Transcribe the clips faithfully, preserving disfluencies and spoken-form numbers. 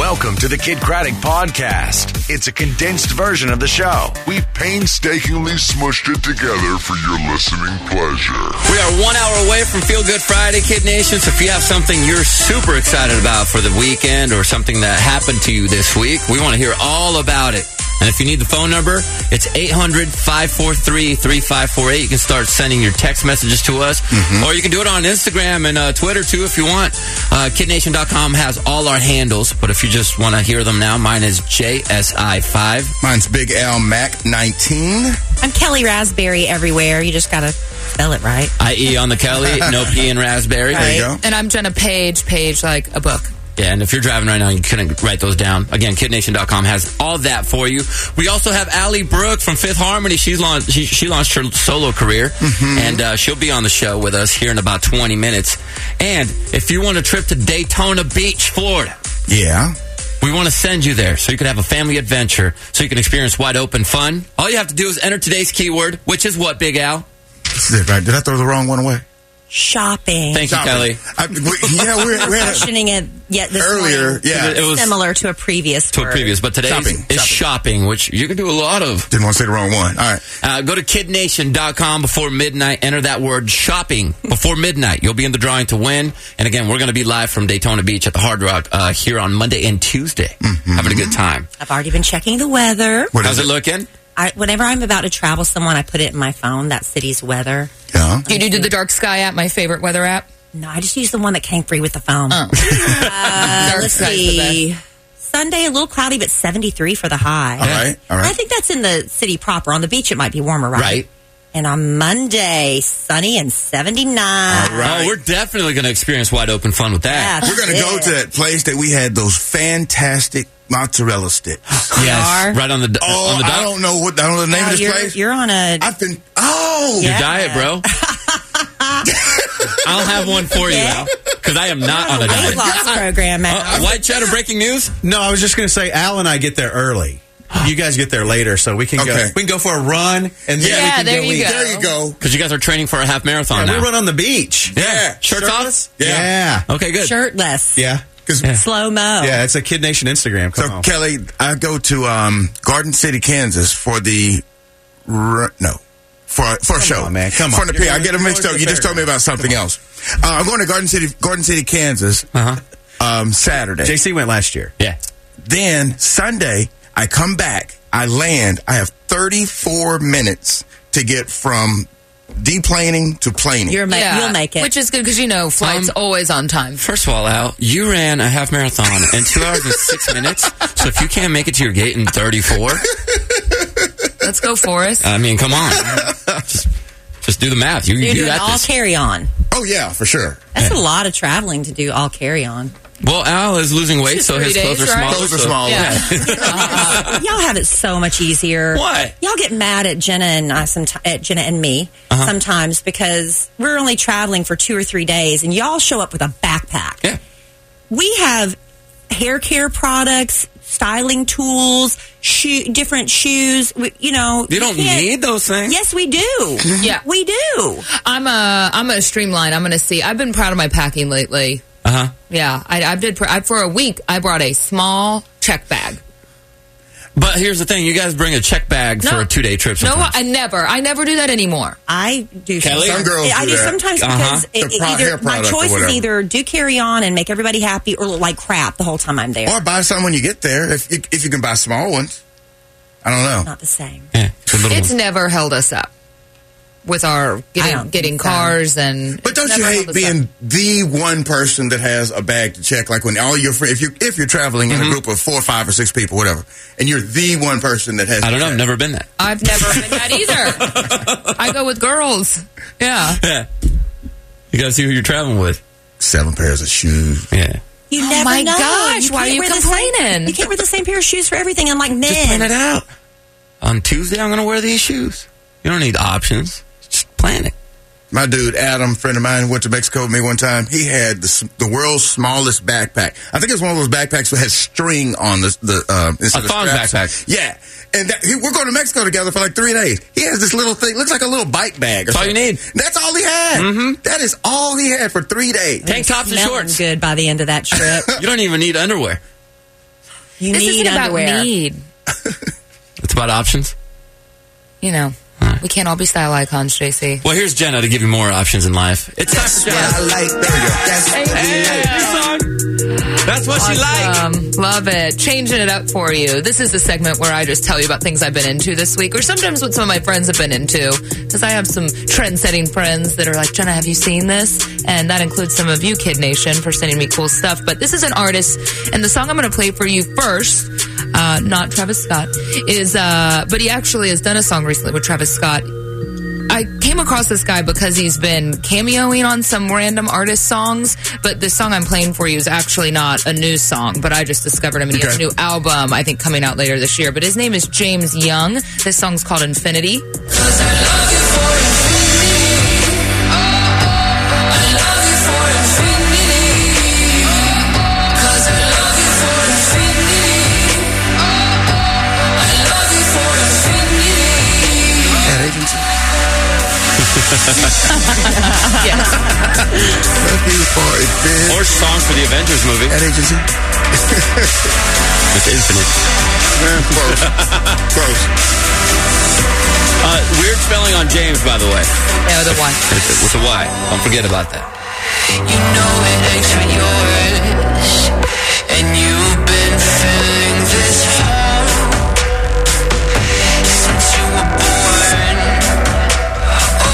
Welcome to the Kid Craddock Podcast. It's a condensed version of the show. We've painstakingly smushed it together for your listening pleasure. We are one hour away from Feel Good Friday, Kid Nation. So if you have something you're super excited about for the weekend or something that happened to you this week, we want to hear all about it. And if you need the phone number, it's eight hundred, five four three, three five four eight. You can start sending your text messages to us. Mm-hmm. Or you can do it on Instagram and uh, Twitter, too, if you want. Uh, kid nation dot com has all our handles. But if you just want to hear them now, mine is J S I five. Mine's Big Al Mac nineteen. I'm Kelly Raspberry everywhere. You just got to spell it right. I E on the Kelly, no P in Raspberry. Right. There you go. And I'm Jenna Page, Page like a book. Yeah, and if you're driving right now, you couldn't write those down. Again, kid nation dot com has all that for you. We also have Allie Brooke from Fifth Harmony. She's launched, she, she launched her solo career, mm-hmm. and uh, she'll be on the show with us here in about twenty minutes. And if you want a trip to Daytona Beach, Florida, yeah, we want to send you there so you can have a family adventure, so you can experience wide open fun. All you have to do is enter today's keyword, which is what, Big Al? This is it, right? Did I throw the wrong one away? Shopping. Thank Shopping. you, Kelly. I, we, yeah, we're, we're mentioning it yet this earlier. morning. Yeah, it was Similar to a previous to word. a previous, but today's Shopping. is Shopping. shopping, which you can do a lot of. Didn't want to say the wrong one. All right. Uh, go to kid nation dot com before midnight. Enter that word shopping before midnight. You'll be in the drawing to win. And again, we're going to be live from Daytona Beach at the Hard Rock uh, here on Monday and Tuesday. Mm-hmm. Having a good time. I've already been checking the weather. What How's is it looking? I, whenever I'm about to travel someone, I put it in my phone, that city's weather. Yeah. You do the Dark Sky app, my favorite weather app? No, I just use the one that came free with the phone. Oh. Uh, Dark let's Sky's the see. Sunday, a little cloudy, but seventy-three for the high. All right. All right. I think that's in the city proper. On the beach, it might be warmer, right? Right. And on Monday, sunny and seventy-nine. All right. Oh, we're definitely going to experience wide open fun with that. Yeah. We're going to go it. to that place that we had those fantastic mozzarella sticks. Yes, are? right on the Oh, on the I dock. don't know what I don't know the name Oh, of this you're, place. you're on a... I've been. Oh, Your Yeah. diet, bro. I'll have one for you, Yeah. Al, because I am not on on a a weight diet. loss program, man. Uh, White Cheddar breaking news? No, I was just going to say, Al and I get there early. You guys get there later, so we can Okay. go. We can go for a run, and then Yeah, we can there go you eat. go. there you go. Because you guys are training for a half marathon Yeah, now. we run on the beach. Yeah. Shirts Shirtless? off? Yeah. Okay, good. Shirtless. Yeah. Because Slow-mo. Yeah, it's a Kid Nation Instagram. Come so on. Kelly, I go to um, Garden City, Kansas for the r- no for for a show. on, man. Come For on. the You're P. I going- get them you're mixed going up. to You the just told me about something else. Uh, I'm going to Garden City, Garden City, Kansas, Uh-huh. um, Saturday. J C went last year. Yeah. Then Sunday, I come back. I land. I have thirty-four minutes to get from deplaning to planing. You're ma- Yeah, You'll make it. Which is good because, you know, flight's Um, always on time. First of all, Al, you ran a half marathon in two hours and six minutes. So if you can't make it to your gate in thirty-four, Let's go, Forrest. I mean, come on. Just, just do the math. You, You're you doing got all this. carry-on. Oh yeah, for sure. That's a lot of traveling to do all carry-on. Well, Al is losing weight, Just so his three clothes days, are right? smaller. Clothes are so- smaller. Yeah. Y'all have it so much easier. What? Y'all get mad at Jenna and I someti- at Jenna and me Uh-huh. sometimes because we're only traveling for two or three days, and y'all show up with a backpack. Yeah. We have hair care products, styling tools, shoe, different shoes. We, you know, You don't can't- need those things. Yes, we do. Yeah. we do. I'm a, I'm a streamline. I'm going to see. I've been proud of my packing lately. Uh-huh. Yeah. I, I did, pr- I, for a week, I brought a small check bag. But here's the thing. You guys bring a check bag for No. a two-day trip No, sometimes. I never. I never do that anymore. I do. Kelly? sometimes. Some girls I do do that. sometimes Uh-huh. because The it, pro- either hair my product or choice is whatever. either do carry on and make everybody happy, or look like crap the whole time I'm there. Or buy some when you get there if you, if you can buy small ones. I don't know. Not the same. Yeah, it's a little It's one. never held us up with our I getting, don't getting think so. cars and. But it's don't you never hate held us being up. the one person that has a bag to check? Like when all your friends, if you if you're traveling in a group of four, five, or six people, whatever, and you're the one person that has. I don't to know. I've check. never been that. I've never been that either. I go with girls. Yeah. Yeah. You got to see who you're traveling with. Seven pairs of shoes. Yeah. You Oh never my know. gosh, why can't are you wear the same- complaining? you can't wear the same pair of shoes for everything, unlike men. Just plan it out. On Tuesday, I'm going to wear these shoes. You don't need options. Just plan it. My dude, Adam, friend of mine, went to Mexico with me one time. He had the, s- the world's smallest backpack. I think it's one of those backpacks that has string on the, the uh, instead A of thong straps. backpack. Yeah. And that, he, we're going to Mexico together for like three days. He has this little thing, looks like a little bike bag. Or That's all you something. need. That's all he had. Mm-hmm. That is all he had for three days. Tank tops and Smelling shorts. good by the end of that trip. You don't even need underwear. You this need isn't underwear. about need. It's about options. You know, we can't all be style icons, J C. Well, here's Jenna to give you more options in life. It's time for Jenna. I like that. Hey, that's what she likes. Um, love it. Changing it up for you. This is the segment where I just tell you about things I've been into this week, or sometimes what some of my friends have been into, because I have some trend-setting friends that are like, Jenna, have you seen this? And that includes some of you, Kid Nation, for sending me cool stuff. But this is an artist, and the song I'm going to play for you first, uh, not Travis Scott, is, uh, but he actually has done a song recently with Travis Scott. I came across this guy because he's been cameoing on some random artist songs, but the song I'm playing for you is actually not a new song, but I just discovered him, and he has a new album, I think, coming out later this year. But his name is James Young. This song's called Infinity. Yes. Or song for the Avengers movie. Ad agency. It's Infinite. Man, close. Close. Uh, weird spelling on James, by the way. Yeah, with a Y. With a Y. Don't forget about that. You know it ain't for yours, and you've been feeling this hard since you were born. Oh,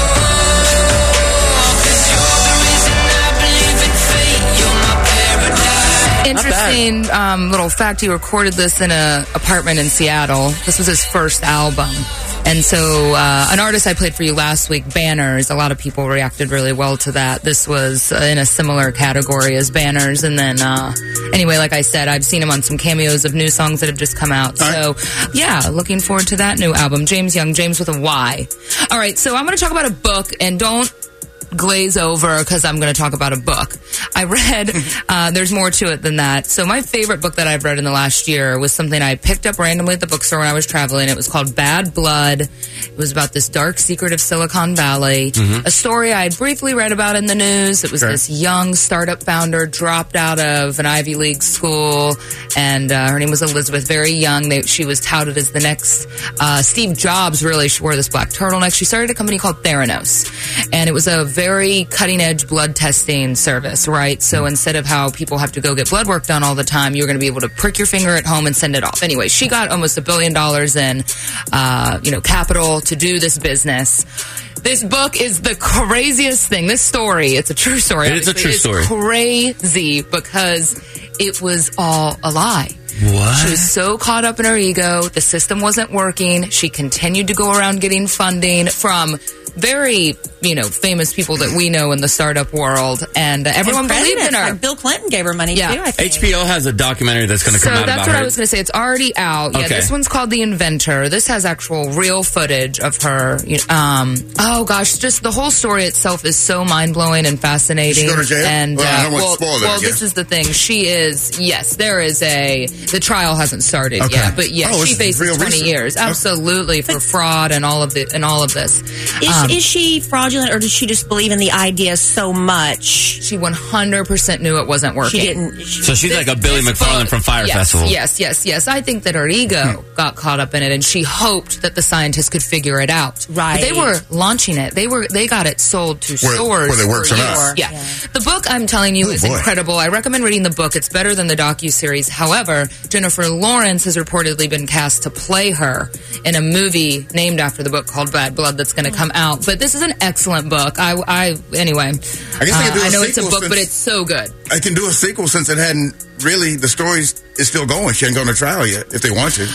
'cause you're the reason I believe in fate. You're my paradise. Interesting um, little fact. He recorded this in an apartment in Seattle. This was his first album. And so uh, an artist I played for you last week, Banners, a lot of people reacted really well to that. This was uh, in a similar category as Banners. And then, uh, anyway, like I said, I've seen him on some cameos of new songs that have just come out. So, yeah, looking forward to that new album. James Young, James with a Y. All right, so I'm going to talk about a book, and don't glaze over because I'm going to talk about a book. I read, uh, there's more to it than that. So my favorite book that I've read in the last year was something I picked up randomly at the bookstore when I was traveling. It was called Bad Blood. It was about this dark secret of Silicon Valley. Mm-hmm. A story I had briefly read about in the news. It was okay. This young startup founder dropped out of an Ivy League school, and uh, her name was Elizabeth, very young. They, she was touted as the next uh, Steve Jobs, really. She wore this black turtleneck. She started a company called Theranos, and it was a very cutting-edge blood testing service, right? So instead of how people have to go get blood work done all the time, you're going to be able to prick your finger at home and send it off. Anyway, she got almost a billion dollars in, uh, you know, capital to do this business. This book is the craziest thing. This story, it's a true story. It is a true story. It's crazy because it was all a lie. What? She was so caught up in her ego. The system wasn't working. She continued to go around getting funding from very, you know, famous people that we know in the startup world, and uh, everyone and believed in her. Like Bill Clinton gave her money yeah. too, I think. H B O has a documentary that's going to come so out about her. So that's what I was going to say. It's already out. Yeah, okay. This one's called The Inventor. This has actual real footage of her. You know, um, oh gosh, just the whole story itself is so mind-blowing and fascinating. Did she go to jail? And well, uh, I don't want well, to spoil that, well this is the thing. She is, yes, there is a, the trial hasn't started okay. yet, but yes, oh, she faces real twenty recent. years. Absolutely, for fraud and all of the, and all of this. Is, Um, is she fraudulent, or does she just believe in the idea so much? She one hundred percent knew it wasn't working. She didn't. She, So she's This- like a Billy this McFarlane book- from Fire yes, Festival. Yes, yes, yes. I think that her ego got caught up in it, and she hoped that the scientists could figure it out. Right. But they were launching it. They were. They got it sold to Where- stores. where they work for for us. years. Yeah. Yeah. The book I'm telling you Oh, is boy. incredible. I recommend reading the book. It's better than the docuseries. However, Jennifer Lawrence has reportedly been cast to play her in a movie named after the book called Bad Blood that's going to come out. But this is an excellent book. I, I anyway. I guess they can do uh, a I know it's a sequel book, since- but it's so good. I can do a sequel since it hadn't really, the story is still going. She hadn't gone to trial yet, if they want to.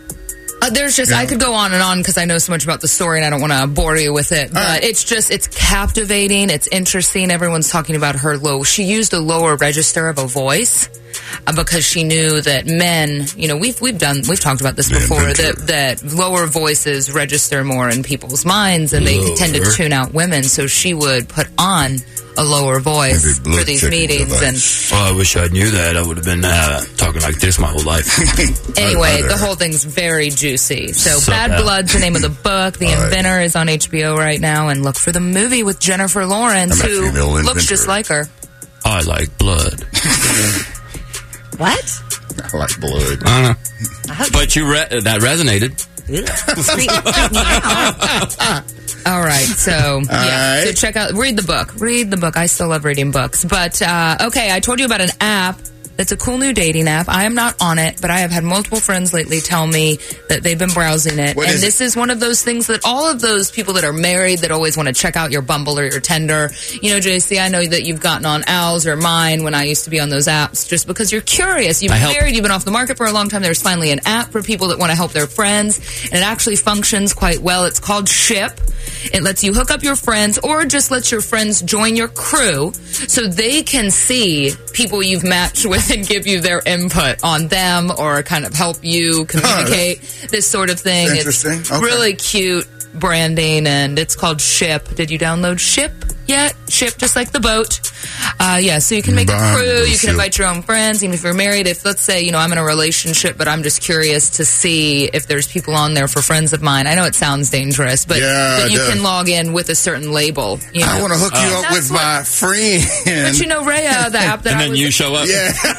Uh, there's just, Yeah. I could go on and on because I know so much about the story and I don't want to bore you with it. But right. it's just, it's captivating. It's interesting. Everyone's talking about her low. She used a lower register of a voice uh, because she knew that men, you know, we've, we've done, we've talked about this The before, inventor. that, that lower voices register more in people's minds and they Lower. tend to tune out women. So she would put on a lower voice Maybe blood for these checking meetings. device. And Oh, I wish I knew that. I would have been uh, talking like this my whole life. anyway, Right the there. whole thing's very juicy. So, So Bad bad. Blood's the name of the book. The All right. Inventor is on H B O right now, and look for the movie with Jennifer Lawrence, I'm a who female looks inventor. just like her. I like blood. what? I like blood. I don't know. But you re- that resonated. All right, so yeah, right. so check out, read the book, read the book. I still love reading books, but uh, okay, I told you about an app. It's a cool new dating app. I am not on it, but I have had multiple friends lately tell me that they've been browsing it. What and is this it? is one of those things that all of those people that are married that always want to check out your Bumble or your Tinder. You know, J C, I know that you've gotten on Al's or mine when I used to be on those apps just because you're curious. You've I been help. married, you've been off the market for a long time. There's finally an app for people that want to help their friends, and it actually functions quite well. It's called Ship. It lets you hook up your friends or just lets your friends join your crew so they can see people you've matched with and give you their input on them or kind of help you communicate this sort of thing. Interesting. It's Okay. really cute branding, and it's called Ship. Did you download Ship yet? Ship, just like the boat. Uh, yeah, so you can make a Bumble crew, you can Ship. invite your own friends, even if you're married. If, let's say, you know, I'm in a relationship, but I'm just curious to see if there's people on there for friends of mine. I know it sounds dangerous, but Yeah, that it you does. can log in with a certain label. You know? I want to hook you up That's with what- my friend. But you know, Rhea, the app that And I then was you show up.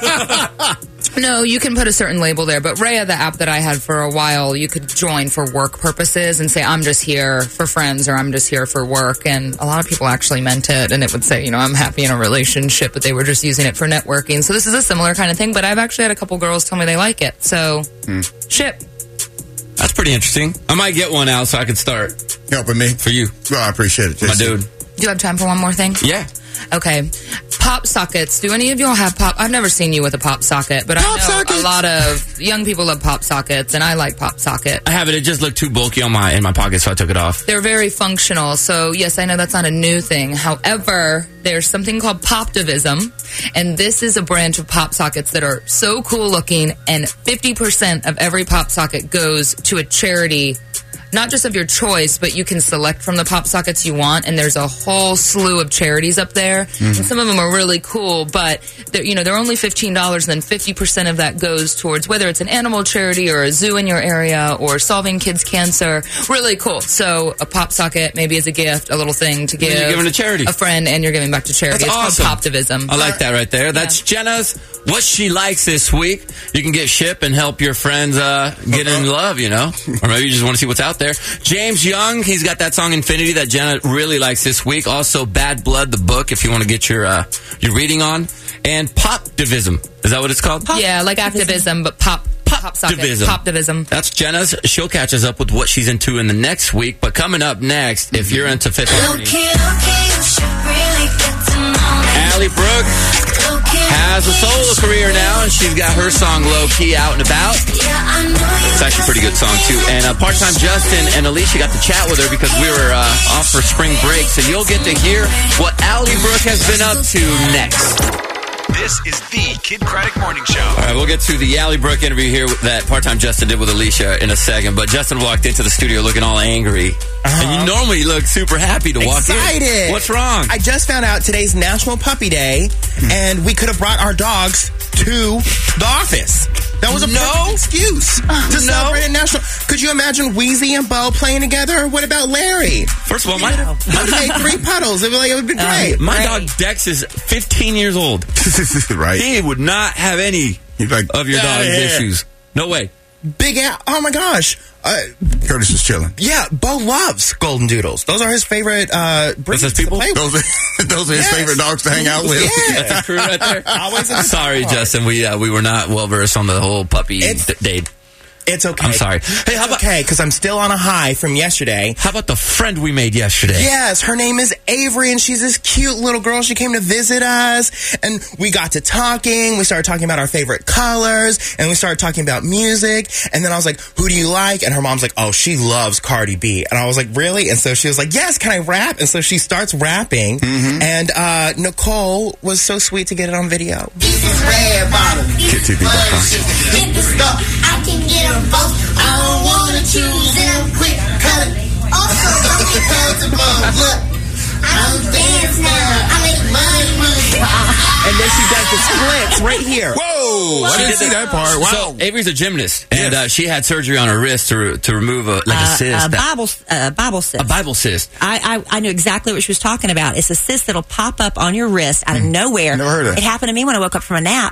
Yeah. No, you can put a certain label there, but Rhea, the app that I had for a while, you could join for work purposes and say, I'm just here for friends or I'm just here for work. And a lot of people actually meant it, and it would say, you know, I'm happy in a relationship, but they were just using it for networking. So this is a similar kind of thing, but I've actually had a couple girls tell me they like it. So, Ship. That's pretty interesting. I might get one out so I can start Helping me. for you, Well, I appreciate it, my Jason. dude. Do you have time for one more thing? Yeah. Okay. Pop sockets. Do any of y'all have pop? I've never seen you with a pop socket, but Pop I know sockets? a lot of young people love pop sockets, and I like pop socket. I have it. It just looked too bulky on my in my pocket, so I took it off. They're very functional. So, yes, I know that's not a new thing. However, there's something called Poptivism, and this is a branch of pop sockets that are so cool looking, and fifty percent of every pop socket goes to a charity, not just of your choice, but you can select from the pop sockets you want, and there's a whole slew of charities up there, and some of them are really cool, but they're, you know, they're only fifteen dollars, and then fifty percent of that goes towards whether it's an animal charity or a zoo in your area or solving kids cancer. Really cool. So a pop socket maybe is a gift, a little thing to give you're giving to charity. a friend, and you're giving back to charity. That's It's awesome. called Poptivism. I like that right there. That's Jenna's What She Likes This Week. You can get Ship and help your friends uh, get in love, you know? Or maybe you just want to see what's out there. James Young, he's got that song Infinity that Jenna really likes this week. Also, Bad Blood, the book, if you want to get your uh, your reading on. And Poptivism. Is that what it's called? Yeah, like activism, but pop pop socket. Poptivism. Poptivism. That's Jenna's. She'll catch us up with what she's into in the next week. But coming up next, if you're into Fifth Harmony, Okay, okay, you should really get to know me. Allie Brooke Okay, has a solo career now, and she's got her song Low Key out and about. yeah, I know you. It's actually a pretty good song, too. And uh, part-time Justin and Alicia got to chat with her because we were uh, off for spring break. So you'll get to hear what Allie Brooke has been up to next. This is the Kid Craddock Morning Show. All right, we'll get to the Allie Brooke interview here that part-time Justin did with Alicia in a second. But Justin walked into the studio looking all angry. And you normally look super happy to walk Excited. in. What's wrong? I just found out today's National Puppy Day, and we could have brought our dogs to the office. That was a No. perfect excuse to celebrate a national. Could you imagine Wheezy and Bo playing together? What about Larry? First of all, my, I'd make three puddles. It would like it would be great. my dog Dex is fifteen years old. Right. He would not have any He's like, of your "Get outta dog's here." issues. No way. Big Al. Oh my gosh. Uh, Curtis is chilling. yeah, Bo loves Golden Doodles. Those are his favorite uh, breeds his to people? play with. Those are, those are his Yes. favorite dogs to hang out with. Yeah. That's a crew right there. Always in the Sorry, car. Justin. We uh, we were not well versed on the whole puppy It's- d- date. It's okay. I'm sorry. Hey, how about Okay, because I'm still on a high from yesterday. how about the friend we made yesterday? Yes, her name is Avery, and she's this cute little girl. She came to visit us, and we got to talking. We started talking about our favorite colors, and we started talking about music. And then I was like, who do you like? And her mom's like, oh, she loves Cardi B. And I was like, really? And so she was like, yes, can I rap? And so she starts rapping, and uh, Nicole was so sweet to get it on video. This is red bottom. Kid T V dot com. Hit the stuff. I can get them both. I don't want to choose and I'm quick cutting. Also, I'm accountable. Look, I don't dance now. I make money, money. And then she does the splits right here. Whoa! I She didn't did see that part. Wow. So Avery's a gymnast, and uh, she had surgery on her wrist to to remove a like a Uh, cyst, a that- Bible, uh, Bible cyst. a Bible cyst. I, I I knew exactly what she was talking about. It's a cyst that'll pop up on your wrist out of nowhere. Never heard of that. It happened to me when I woke up from a nap,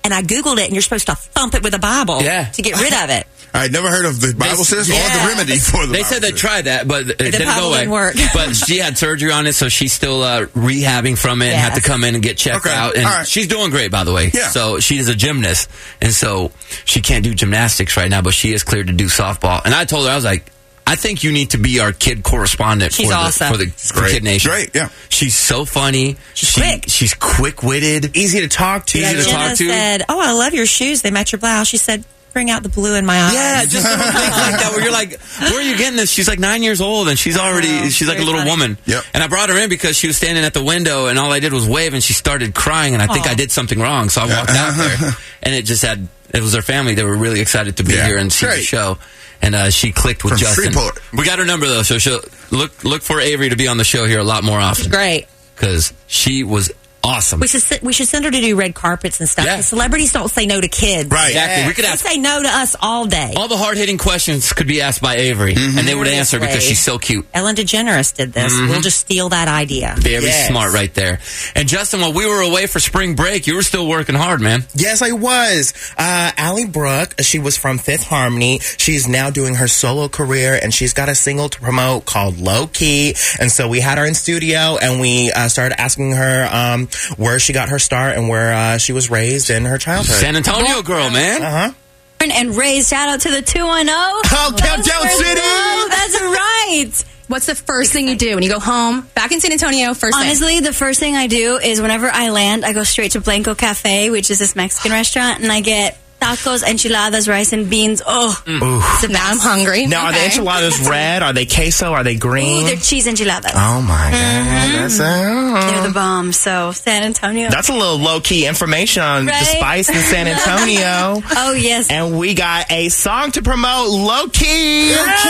and I Googled it, and you're supposed to thump it with a Bible Yeah. to get rid of it. I never heard of the Bible says or yeah. the remedy for the They Bible said they says. tried that, but it didn't Bible go away. didn't work. But she had surgery on it, so she's still uh, rehabbing from it and had to Yes. come in and get checked Okay. out. And All right. she's doing great, by the way. Yeah. So she's a gymnast, and so she can't do gymnastics right now, but she is cleared to do softball. And I told her, I was like, I think you need to be our kid correspondent She's for, awesome. the, for the for Great. Kid Nation. Great, yeah. She's so funny. She's She- quick. She's quick-witted. Easy to talk to. Easy to Jenna talk to. said, "Oh, I love your shoes. They match your blouse." She said, "Bring out the blue in my eyes." Yeah, just little things like that where you're like, where are you getting this? She's like nine years old and she's already, know. she's like a Very little funny. woman. Yep. And I brought her in because she was standing at the window and all I did was wave and she started crying and I think Aw. I did something wrong. So I walked out there and it just had, it was her family. They were really excited to be Yeah. here and see the Great. show. And uh, she clicked with From Justin. Freeport. We got her number though, so she'll look look for Avery to be on the show here a lot more often Great. because she was awesome. We should se- we should send her to do red carpets and stuff. Yeah. The celebrities don't say no to kids. Right. Exactly. We could They ask say no to us all day. all the hard hitting questions could be asked by Avery, Mm-hmm. and they would answer because Seriously. she's so cute. Ellen DeGeneres did this. Mm-hmm. We'll just steal that idea. Very Yes. smart right there. And Justin, while we were away for spring break, you were still working hard, man. Yes, I was. Uh, Allie Brooke, she was from Fifth Harmony. She's now doing her solo career, and she's got a single to promote called Low Key. And so we had her in studio, and we uh, started asking her um, where she got her start and where uh, she was raised in her childhood. San Antonio girl, man. Uh-huh. And raised, shout out to the two one oh. Oh, Countdown City! Oh, that's right. What's the first thing you do when you go home back in San Antonio? First thing. Honestly, the first thing I do is whenever I land, I go straight to Blanco Cafe, which is this Mexican restaurant, and I get tacos, enchiladas, rice and beans. Oh, it's the Now I'm best. hungry. Now, are the Okay. enchiladas red? Are they queso? Are they green? Ooh, they're cheese enchiladas. oh, my God. That's, They're uh, the bomb. So San Antonio. that's a little low-key information on the Right? spice in San Antonio. Oh yes. And we got a song to promote, Low Key.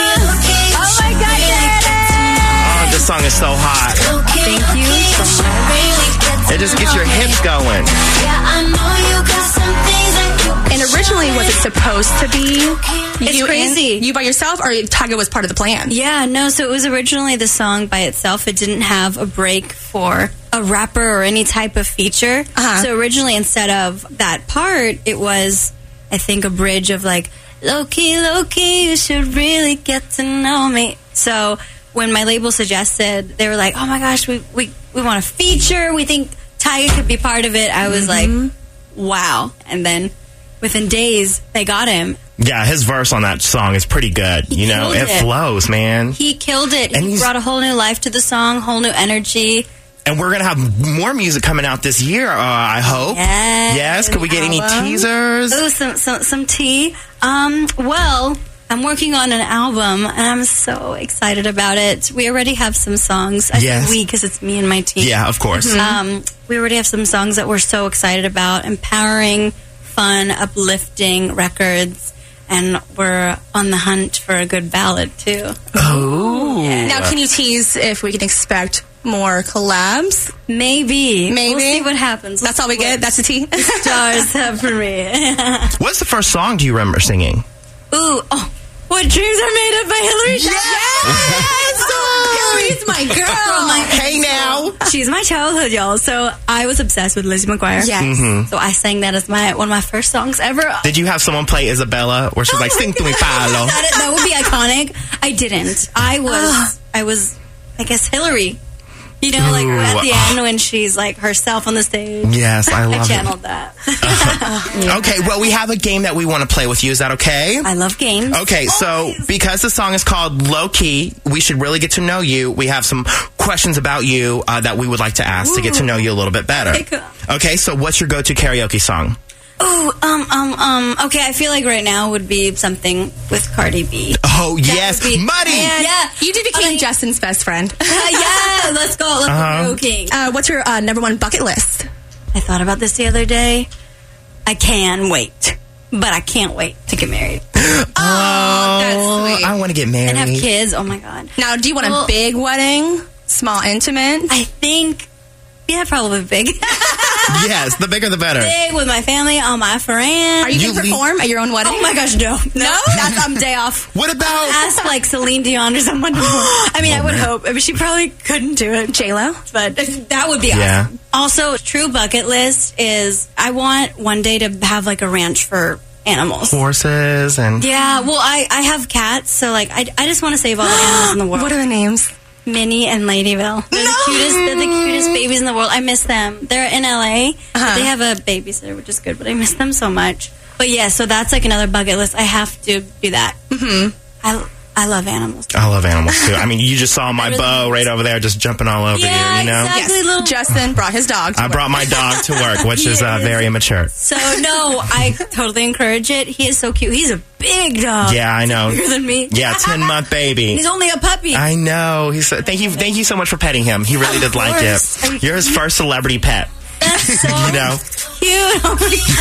Oh my God, Janet. Oh, this song is so hot. Thank you so much. It just gets your hips going. And originally, was it supposed to be It's you crazy. and- you by yourself, or Tyga was part of the plan? Yeah, no, so it was originally the song by itself. It didn't have a break for a rapper or any type of feature. Uh-huh. So originally, instead of that part, it was, I think, a bridge of like, low key, low key, you should really get to know me. So when my label suggested, they were like, oh my gosh, we, we, we want a feature. We think Tyga could be part of it. I was Mm-hmm. like, wow. And then within days, they got him. Yeah, his verse on that song is pretty good. He You know, killed it it. flows, man. He killed it. And he he's- brought a whole new life to the song, whole new energy. And we're going to have more music coming out this year, uh, I hope. Yes. Yes, could we get any Album. teasers? Ooh, some, some, some tea. Um, well, I'm working on an album, and I'm so excited about it. We already have some songs. I Yes. say we, because it's me and my team. Yeah, of course. Um, we already have some songs that we're so excited about. Empowering, fun, uplifting records. And we're on the hunt for a good ballad, too. Oh. Now, can you tease if we can expect more collabs? Maybe. Maybe. We'll see what happens. That's all we get? That's the tea? Stars have for me. What's the first song do you remember singing? Ooh, oh, What Dreams Are Made Of by Hillary Yes! Hillary's my girl. My- Hey, now. She's my childhood, y'all. So I was obsessed with Lizzie McGuire. Yes. Mm-hmm. So I sang that as my one of my first songs ever. Did you have someone play Isabella where she's like, sing to me, Paolo? That, that would be iconic. I didn't. I was, I was, I guess, Hillary. You know, like Ooh, at the uh, end when she's like herself on the stage. Yes, I love I it. channeled that. Okay, well, we have a game that we want to play with you. Is that okay? I love games. Okay, so because the song is called Low Key, we should really get to know you. We have some questions about you uh, that we would like to ask to get to know you a little bit better. Okay, cool. Okay, so what's your go-to karaoke song? Ooh, um, um, um. Okay, I feel like right now would be something with Cardi B. Oh, That yes, would be- Muddy! Man, yeah, You did become Okay. Justin's best friend. Uh, yeah, let's go. Let's Uh-huh. go karaoke. Uh, what's your uh, number one bucket list? I thought about this the other day. I can wait, but I can't wait to get married Oh, that's sweet. I want to get married. and have kids. Oh my god. Now, do you want Well- a big wedding? Small, intimate? I think, yeah, probably big. Yes, the bigger the better. Big with my family, all my friends. Are you, You going to leave- perform at your own wedding? Oh my gosh, no. No? That's, I'm day off. What about? Ask like Celine Dion or someone. I mean, I would hope. I mean, she probably couldn't do it. J-Lo? But that would be Yeah. awesome. Also, true bucket list is I want one day to have like a ranch for animals. Horses and Yeah, well, I, I have cats, so like I, I just want to save all the animals in the world. What are the names? Minnie and Ladyville. They're the cutest. They're the cutest babies in the world. I miss them. They're in L A. Uh-huh. They have a babysitter, which is good, but I miss them so much. But yeah, so that's like another bucket list. I have to do that. Mm-hmm. I I love animals. I love animals too. I mean, you just saw my beau right over there, just jumping all over Yeah, you. You know. exactly. Little- Justin brought his dog to I work. brought my dog to work, which is uh, Yes. very immature. So no, I totally encourage it. He is so cute. He's a big dog. Yeah, I know. Bigger than me. Yeah, ten month baby. He's only a puppy. I know. He's thank you. Thank you so much for petting him. He really did like course. Are you it. You're his first celebrity pet. That's so You know. cute. Oh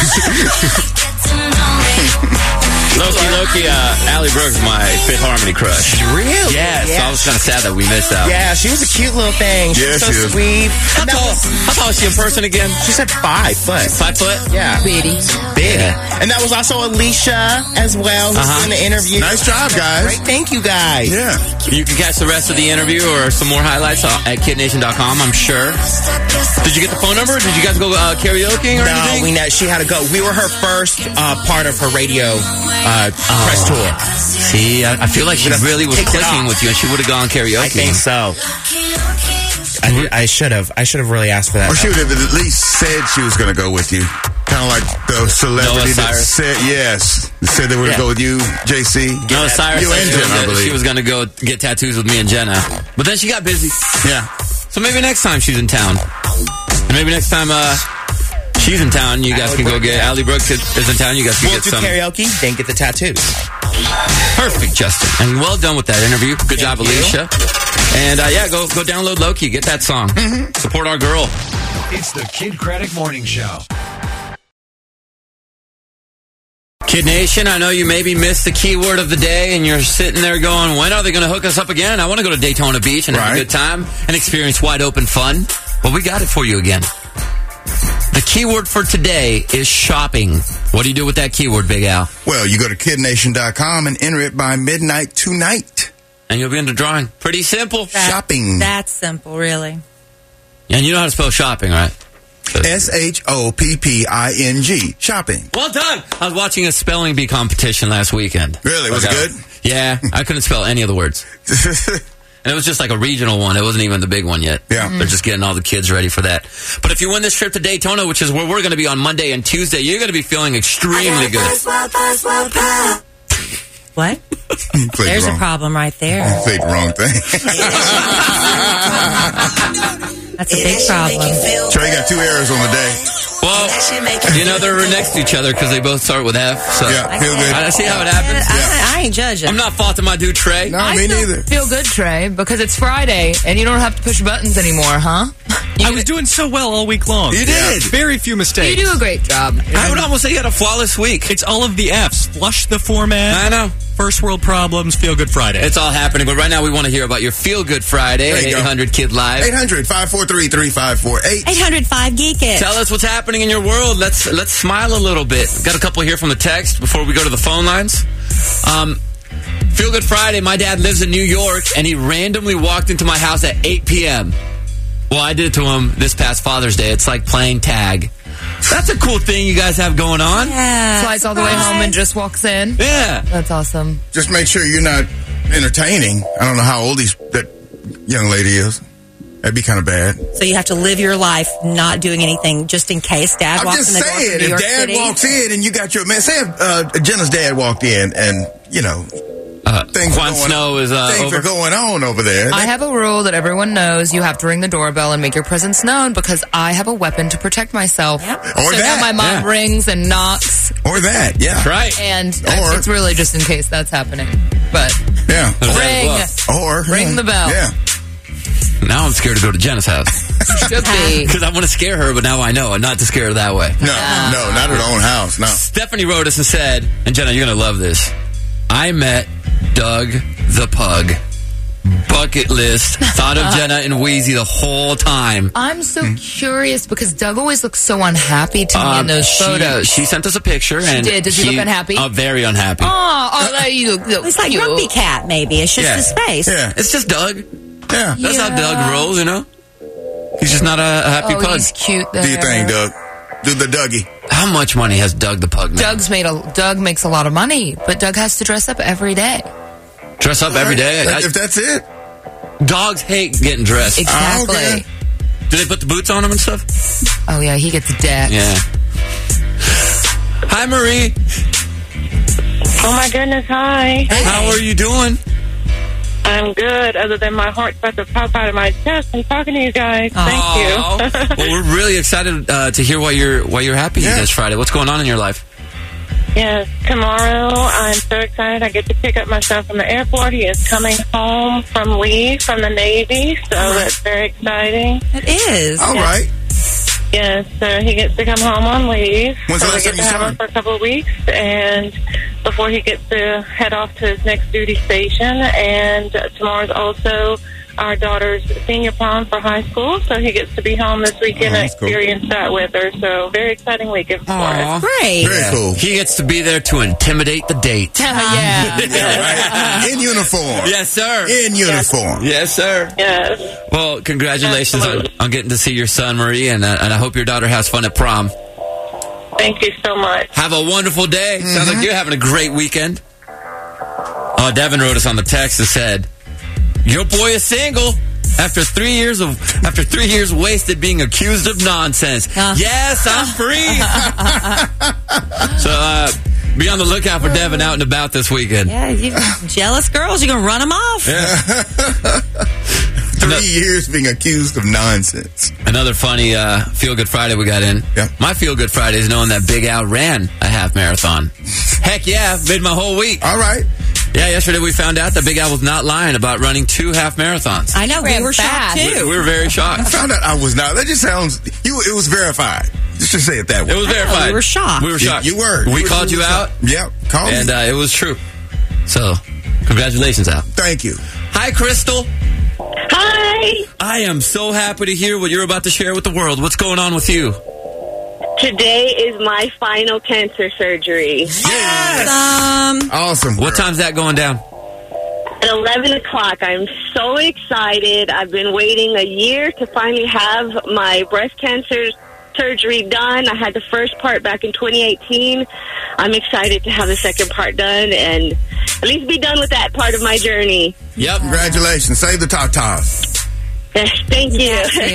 my God. Loki, Loki, uh, Allie Brooks, my Fifth Harmony crush. Really? Yeah, so I was kind of sad that we missed out. Yeah, she was a cute little thing. She Yeah, was so she is. sweet. How And that tall, was- how tall is she in person again? She said five foot. Five foot? Yeah. Beatty. Big. Yeah. And that was also Alicia as well, who's Uh-huh. in the interview. Nice job, guys. Great. Thank you, guys. Yeah. You can catch the rest of the interview or some more highlights at kid nation dot com, I'm sure. Did you get the phone number? Did you guys go uh, karaoke or No, anything? we know she had to go. We were her first uh, part of her radio uh, press tour. See, I, I feel like she Just really was kicked it clicking off. with you and she would have gone karaoke. I think so. I, I should have. I should have really asked for that. Or she would have at least said she was going to go with you. Kind of like the celebrity Noah that Cyrus. said, yes, said they were Yeah. going to go with you, J C. No, Cyrus You said and she was Jenna, I gonna- believe. she was going to go get tattoos with me and Jenna. But then she got busy. Yeah. So maybe next time she's in town. And maybe next time uh, she's in town, you guys Allie can go Brooks. get... Allie Brooks is is in town, you guys can We'll get do some... karaoke, then get the tattoos. Perfect, Justin. And well done with that interview. Good job, you. Alicia. And uh, yeah, go go download Loki. Get that song. Mm-hmm. Support our girl. It's the Kid Craddock Morning Show. Kid Nation, I know you maybe missed the keyword of the day and you're sitting there going, when are they going to hook us up again? I want to go to Daytona Beach and have a Right. good time and experience wide open fun. Well, we got it for you again. The keyword for today is shopping. What do you do with that keyword, Big Al? Well, you go to kid nation dot com and enter it by midnight tonight. And you'll be in the drawing. Pretty simple. Shopping. That's simple, really. And you know how to spell shopping, right? S H O P P I N G. Shopping. Well done. I was watching a spelling bee competition last weekend. Really? Was it Okay. good? Yeah. I couldn't spell any of the words. And it was just like a regional one. It wasn't even the big one yet. Yeah. They're just getting all the kids ready for that. But if you win this trip to Daytona, which is where we're going to be on Monday and Tuesday, you're going to be feeling extremely good. What? You played There's the a wrong, problem right there. you played the wrong thing. That's a big problem. Trey got two errors on the day. Well, you know, they're right next to each other because they both start with F. So Yeah, feel good. I see how it happens. I, I ain't judging. I'm not faulting my dude, Trey. No, I me still neither. feel good, Trey, because it's Friday and you don't have to push buttons anymore, huh? I was doing so well all week long. You did. Very few mistakes. You do a great job. I would almost say you had a flawless week. It's all of the F's. Flush the format. I know. First world problems. Feel good Friday. It's all happening, but right now we want to hear about your Feel Good Friday There at you go. eight hundred Kid Live. eight hundred, five four three, three five four eight. eight hundred five Geek It. Tell us what's happening in your world. Let's let's smile a little bit. Got a couple here from the text before we go to the phone lines. Um, Feel Good Friday. My dad lives in New York, and he randomly walked into my house at eight p.m. Well, I did it to him this past Father's Day. It's like playing tag. That's a cool thing you guys have going on. Yeah. Flies all the way home and just walks in. Yeah. That's awesome. Just make sure you're not entertaining. I don't know how old he's, that young lady is. That'd be kind of bad. So you have to live your life not doing anything just in case Dad I'm walks just in the door saying, from New if York Dad City. walks in and you got your man, say if uh, Jenna's dad walked in and you know Uh, things Juan are going, Snow is uh, things over. are going on over there. I have a rule that everyone knows. You have to ring the doorbell and make your presence known because I have a weapon to protect myself. Or so that. now my mom Yeah. rings and knocks, or that, yeah, Right. and Or- it's really just in case that's happening. But yeah, There's that ring, as well. or ring yeah. the bell. Yeah, Now I'm scared to go to Jenna's house Should be. because I want to scare her, but now I know not to scare her that way. no, no, not at her own house. No, Stephanie wrote us and said, and Jenna, you're going to love this. I met Doug the Pug. bucket list. Thought of Jenna and Wheezy the whole time. I'm so curious because Doug always looks so unhappy to me Um, in those she, photos. She sent us a picture. She and did. Does he look unhappy? Oh, very unhappy. Oh, oh, that you look It's like cute. Grumpy Cat, maybe. It's just Yeah. his face. Yeah. It's just Doug. Yeah. That's how Yeah. Doug rolls, you know? He's just not a, a happy Oh, pug. he's cute there. Do your thing, Doug. Do the Dougie. How much money has Doug the pug made? Doug's made a Doug makes a lot of money, but Doug has to dress up every day. Dress up every day. I- If that's it. dogs hate getting dressed. Exactly. okay. Do they put the boots on them and stuff? Oh yeah, he gets decked. Yeah. Hi, Marie. Oh my goodness, hi. How are you doing? I'm good, other than my heart's about to pop out of my chest. I'm talking to you guys. Aw. Thank you. Well, we're really excited uh, to hear why you're why you're happy Yeah. this Friday. What's going on in your life? Yes, tomorrow I'm so excited. I get to pick up my son from the airport. He is coming home from leave from the Navy, so that's very exciting. It is. All right. Yes, so he gets to come home on leave. When's the so we last get time to you have saw him him? for a couple of weeks, and before he gets to head off to his next duty station. And tomorrow's also our daughter's senior prom for high school, so he gets to be home this weekend Oh, and that's cool. experience that with her. So very exciting weekend for us. Great. Very cool. He gets to be there to intimidate the date. yeah. Right? In uniform. Yes, sir. In uniform. Yes, sir. Yes. Well, congratulations on, Absolutely. on getting to see your son, Marie, and, uh, and I hope your daughter has fun at prom. Thank you so much. Have a wonderful day. Sounds like you're having a great weekend. Oh, Devin wrote us on the text and said, "Your boy is single after three years of after three years wasted being accused of nonsense." Yes, I'm free. So uh, be on the lookout for Devin out and about this weekend. Yeah, you jealous girls, you're going to run them off. Three years being accused of nonsense. Another funny uh, Feel Good Friday we got in. Yeah. My Feel Good Friday is knowing that Big Al ran a half marathon. Heck yeah, made my whole week. All right. Yeah, yesterday we found out that Big Al was not lying about running two half marathons. I know, we Ran were shocked fast. We, too. we were very I shocked. found out I was not. That just sounds. You. It was verified. Let's just say it that way. It was verified. we were shocked. We were You- shocked. you were. We You called were you out, shocked. Yep. Call and me. uh, it was true. So, congratulations, Al. Thank you. Hi, Crystal. Hi. I am so happy to hear what you're about to share with the world. What's going on with you? Today is my final cancer surgery. Awesome. Awesome. What time's that going down? At eleven o'clock. I'm so excited. I've been waiting a year to finally have my breast cancer surgery done. I had the first part back in twenty eighteen. I'm excited to have the second part done and at least be done with that part of my journey. Yep. Congratulations. Save the tatas. Yes, thank you.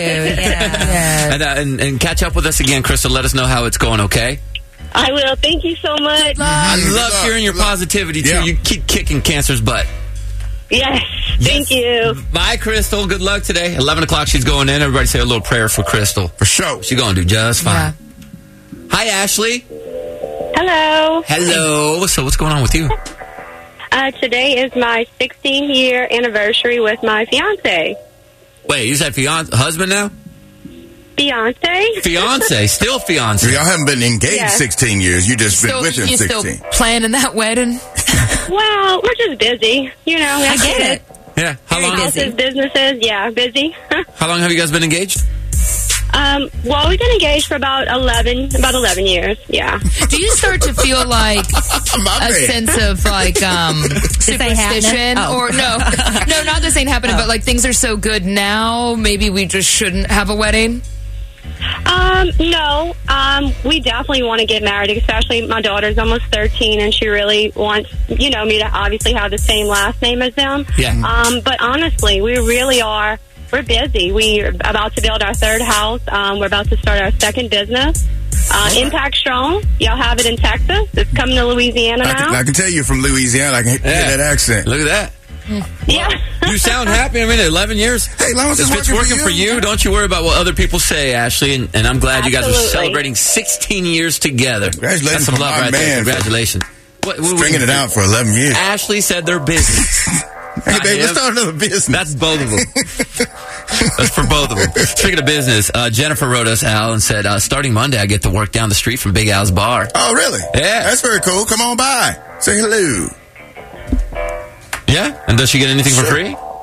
Yeah. And, uh, and, and catch up with us again, Crystal. Let us know how it's going, okay? I will. Thank you so much. I Good love luck. hearing your Good luck. positivity, too. Yeah. You keep kicking cancer's butt. Yes, thank you. Bye, Crystal. Good luck today. eleven o'clock, she's going in. Everybody say a little prayer for Crystal. For sure. She's going to do just fine. Hi, Ashley. Hello. Hello. So what's going on with you? Uh, today is my sixteen-year anniversary with my fiance. Wait, you said fiance, husband now? Fiance? Fiance. Still fiance. Y'all haven't been engaged Yeah. sixteen years. You just been Still, with him you still sixteen. planning that wedding? Well, we're just busy. You know, I get it. Yeah. How long? Houses, businesses, yeah, busy. How long have you guys been engaged? um, well, we've been engaged for about eleven, about eleven years. Yeah. Do you start to feel like a bad. sense of like um, ain't happening? superstition, Oh. or no, no, not this ain't happening, but like things are so good now, maybe we just shouldn't have a wedding? Um, no. Um, we definitely want to get married, especially my daughter's almost thirteen, and she really wants, you know, me to obviously have the same last name as them. Yeah. Um, but honestly, we really are. We're busy. We're about to build our third house. Um, we're about to start our second business. Uh, Impact Strong. Y'all have it in Texas. It's coming to Louisiana I now. can, I can tell you're from Louisiana. I can hear Yeah. that accent. Look at that. Yeah. You sound happy. I mean, eleven years. Hey, as long as if it's it's working working for for you. you, don't you worry about what other people say, Ashley. And, and I'm glad you guys are Absolutely. celebrating sixteen years together. Congratulations That's some to love my right there. man for Congratulations. What, what- Stringing it out for eleven years. Ashley said they're busy. Hey, babe, let's am- start another business. That's both of them. That's for both of them. Speaking of business, uh, Jennifer wrote us, Al, and said, uh, starting Monday, I get to work down the street from Big Al's bar. Oh, really? Yeah. That's very cool. Come on by. Say hello. Yeah? And does she get anything for Sure. free?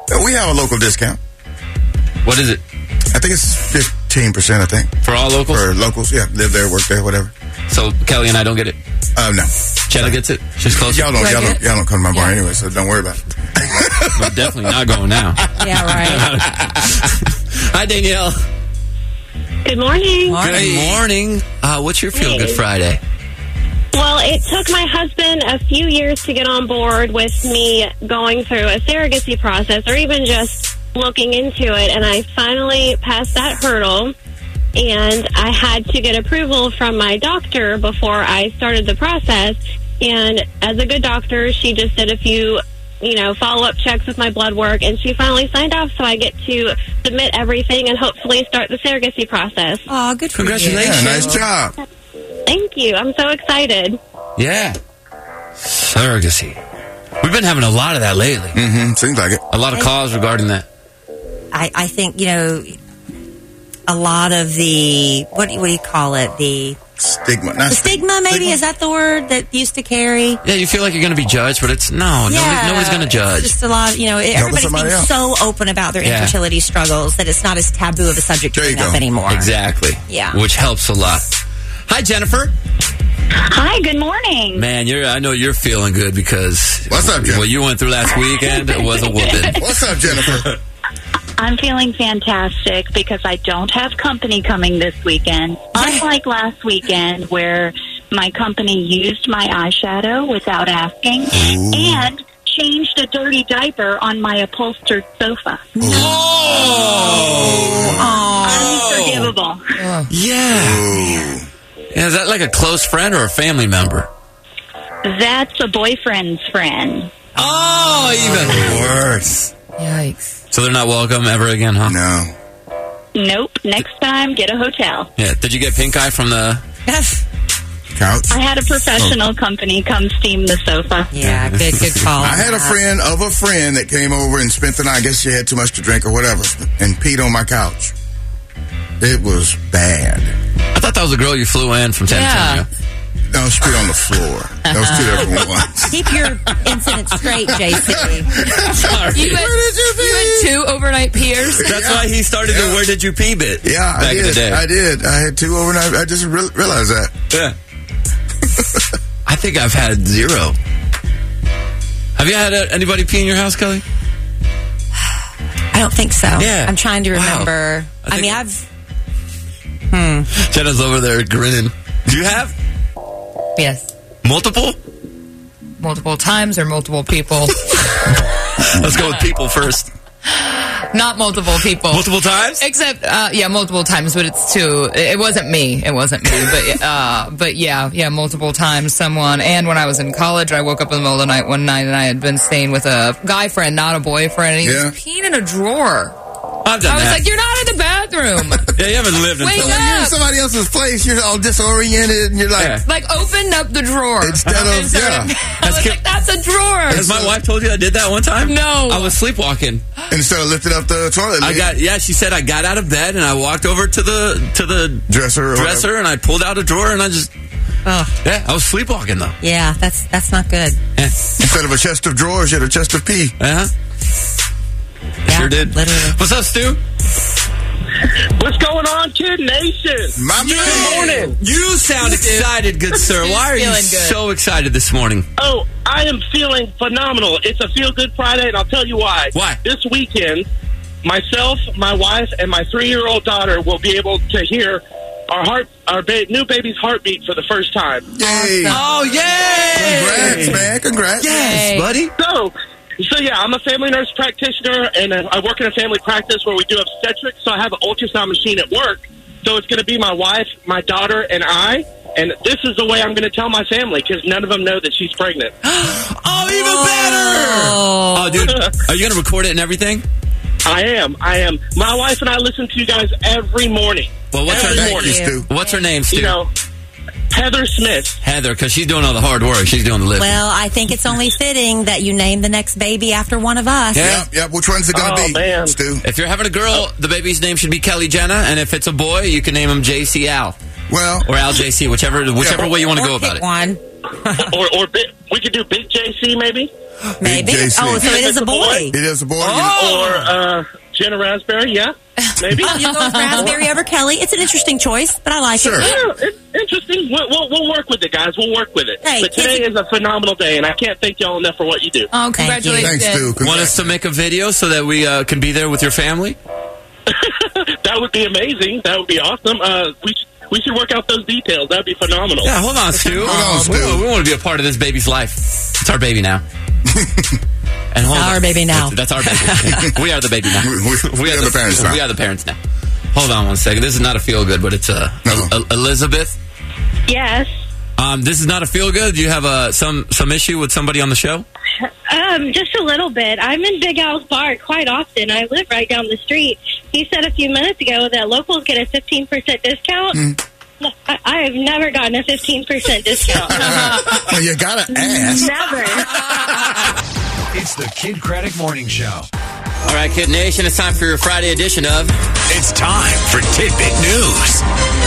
We have a local discount. What is it? I think it's fifteen percent, I think. For all locals? For locals, yeah. Live there, work there, whatever. So Kelly and I don't get it? Uh, no. Jenna gets it? She's close. Y'all don't, y'all don't, y'all don't come to my bar anyway, so don't worry about it. We're definitely not going now. Yeah, right. Hi, Danielle. Good morning. Good morning. Uh, what's your Feel Good Hey. Friday? Well, it took my husband a few years to get on board with me going through a surrogacy process or even just looking into it, and I finally passed that hurdle, and I had to get approval from my doctor before I started the process, and as a good doctor, she just did a few, you know, follow-up checks with my blood work, and she finally signed off, so I get to submit everything and hopefully start the surrogacy process. Oh, good for Congratulations. Yeah, nice job. Thank you. I'm so excited. Yeah. Surrogacy. We've been having a lot of that lately. Mm-hmm. Seems like it. A lot of calls regarding that. I, I think, you know, a lot of the, what, what do you call it? The Stigma. The Not stigma, maybe, is that the word that used to carry? Yeah, you feel like you're going to be judged, but it's no. Yeah, nobody, nobody's going to judge. It's just a lot, you know, Helping everybody's being somebody else. so open about their Yeah. infertility struggles that it's not as taboo of a subject to There you bring up go. anymore. Exactly. Yeah. Which helps a lot. Hi, Jennifer. Hi, good morning. Man, you're. I know you're feeling good because what's up, Jennifer? What you went through last weekend was a whooping. What's up, Jennifer? I'm feeling fantastic because I don't have company coming this weekend. Unlike last weekend where my company used my eyeshadow without asking and changed a dirty diaper on my upholstered sofa. Unforgivable. Yeah. Yeah. Is that like a close friend or a family member? That's a boyfriend's friend. Oh, even worse. Yikes. So they're not welcome ever again, huh? No. Nope. Next time, get a hotel. Yeah. Did you get pink eye from the couch? I had a professional company come steam the sofa. Yeah, good, good call. I had a friend of a friend that came over and spent the night. I guess she had too much to drink or whatever, and peed on my couch. It was bad. I thought that was a girl you flew in from San Yeah. Antonio. No, she peed on the floor. That was two different ones. Keep your incident straight, J C. Sorry. You had, you had two overnight peers? That's why he started the "Where did you pee?" bit. Yeah, I back did. in the day. I did. I had two overnight. I just re- realized that. Yeah. I think I've had zero. Have you had uh, anybody pee in your house, Kelly? I don't think so. Yeah. I'm trying to Wow. remember. I I, think- mean, I've. Hmm. Jenna's over there grinning. Do you have Yes. multiple? Multiple times or multiple people? Let's go with people first. Not multiple people. Multiple times? Except, uh, yeah, multiple times, but it's two. It wasn't me. It wasn't me. But, uh, but yeah, yeah, multiple times someone. And when I was in college, I woke up in the middle of the night one night and I had been staying with a guy friend, not a boyfriend, and he Yeah. was peeing in a drawer. I've done I was that. like, you're not in the bathroom. Yeah, you haven't lived Wake until. So when you're in up. somebody else's place, you're all disoriented, and you're like, Yeah. Like, opened up the drawer. instead of, Instead yeah. of- I was like, that's a drawer. Has my wife told you I did that one time? No. I was sleepwalking. Instead of lifting up the toilet I lid, got yeah. She said I got out of bed and I walked over to the to the dresser, or dresser whatever. and I pulled out a drawer and I just Oh, yeah. I was sleepwalking though. yeah, that's that's not good. Yeah. Instead of a chest of drawers, you had a chest of pee. Uh huh. Yeah, Sure did. literally. What's up, Stu? What's going on, Kid Nation? My You, morning. you sound excited, good sir. He's Why are you feeling good. so excited this morning? Oh, I am feeling phenomenal. It's a Feel Good Friday, and I'll tell you why. Why? This weekend, myself, my wife, and my three-year-old daughter will be able to hear our heart, our ba- new baby's heartbeat for the first time. Yay! Oh, yay! Congrats, man! Congrats! Yes, Yay. buddy. So, so yeah, I'm a family nurse practitioner, and uh, I work in a family practice where we do obstetrics. So I have an ultrasound machine at work. So it's going to be my wife, my daughter, and I. And this is the way I'm going to tell my family because none of them know that she's pregnant. Oh, even better! Oh, dude, are you gonna record it and everything? I am. I am. My wife and I listen to you guys every morning. Well, what's her Every name? morning. Stu. What's her name, Stu? You know, Heather Smith. Heather, because she's doing all the hard work. She's doing the lifting. Well, I think it's only fitting that you name the next baby after one of us. Yeah. Yep, yep. Which one's it gonna Oh, be, man. Stu? If you're having a girl, the baby's name should be Kelly Jenna, and if it's a boy, you can name him J C Al Well, or Al J C, whichever whichever way you want to Or go about pick it. one. or, or bi- we could do Big J C maybe. Maybe. J C. Oh, so it is a boy. It is a boy. Or uh, Jenna Raspberry, yeah, maybe. Oh, you go with Raspberry over Kelly. It's an interesting choice, but I like Sure. it. Yeah, it's interesting. We'll, we'll, we'll work with it, guys. We'll work with it. Hey, but today kids- is a phenomenal day, and I can't thank y'all enough for what you do. Oh, congratulations. Thanks, Stu. Want us to make a video so that we uh, can be there with your family? That would be amazing. That would be awesome. Uh, we should, we should work out those details. That would be phenomenal. Yeah, hold on, Stu. Hold on, Stu. We, want- we want to be a part of this baby's life. It's our baby now. And hold Our on. baby now. That's, that's our baby. We are the baby now. We- we- we are the parents now. We are the parents now. Hold on one second. This is not a feel good, but it's uh, No. El- Elizabeth. Yes. Um, this is not a feel good. Do you have uh, some some issue with somebody on the show? Um, just a little bit. I'm in Big Al's bar quite often. I live right down the street. He said a few minutes ago that locals get a fifteen percent discount. Mm. I, I have never gotten a fifteen percent discount. Well, you gotta ask. Never. It's the Kid Craddock Morning Show. All right, Kid Nation, it's time for your Friday edition of... It's time for Tidbit News.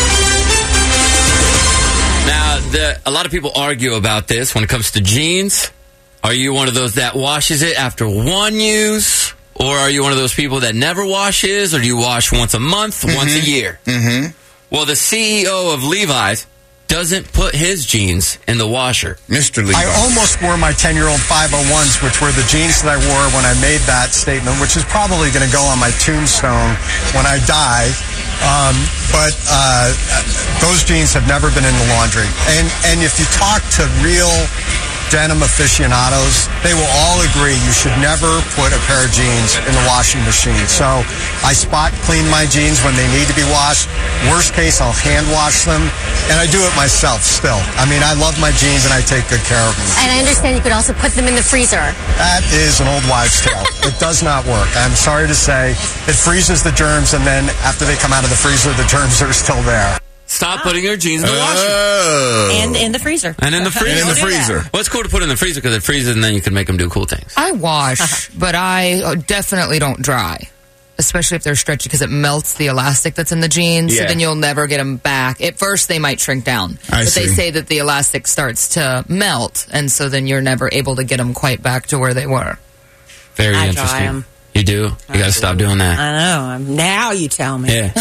Now, the, a lot of people argue about this when it comes to jeans. Are you one of those that washes it after one use? Or are you one of those people that never washes? Or do you wash once a month, once a year? Mm-hmm. Well, the C E O of Levi's doesn't put his jeans in the washer. Mister Levi. I almost wore my ten-year-old five oh ones, which were the jeans that I wore when I made that statement, which is probably going to go on my tombstone when I die. Um, but uh, those jeans have never been in the laundry. And and if you talk to real denim aficionados, they will all agree you should never put a pair of jeans in the washing machine. So I spot clean my jeans when they need to be washed. Worst case, I'll hand wash them. And I do it myself still. I mean, I love my jeans and I take good care of them. And I understand you could also put them in the freezer. That is an old wives' tale. It does not work. I'm sorry to say. It freezes the germs, and then after they come out of the freezer, the germs are still there. Stop putting your jeans in the washer. Oh. And in the freezer. And in the freezer. And in the Don't do that. freezer. Well, it's cool to put it in the freezer because it freezes and then you can make them do cool things. I wash, but I uh, definitely don't dry, especially if they're stretchy because it melts the elastic that's in the jeans. Yeah. So then you'll never get them back. At first, they might shrink down, I but see. they say that the elastic starts to melt, and so then you're never able to get them quite back to where they were. Very I dry interesting. 'em. You do? You got to stop doing that. I know. I'm- Now you tell me. Yeah.